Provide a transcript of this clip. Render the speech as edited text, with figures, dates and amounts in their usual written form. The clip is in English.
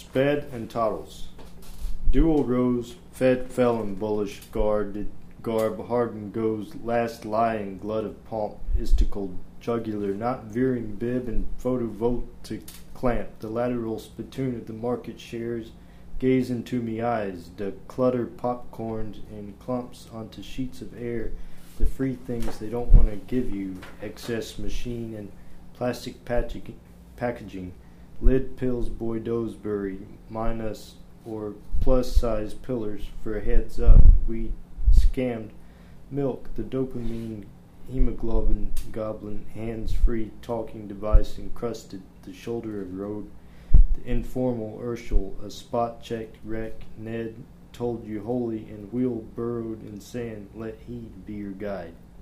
Sped and Toddles. Dual rose, fed fell in bullish garb, Harden goes, last lying glut of pomp, istical jugular, not veering bib and photovoltaic clamp, the lateral spittoon of the market shares, gaze into me eyes, the clutter popcorns in clumps onto sheets of air, the free things they don't want to give you, excess machine and plastic packaging, lid pills boy Doesbury, minus or plus size pillars for a heads up, we scammed milk, the dopamine hemoglobin goblin, hands-free talking device encrusted the shoulder of road, the informal Urschel, a spot-checked wreck, Ned told you wholly and wheel burrowed in sand, let heed be your guide.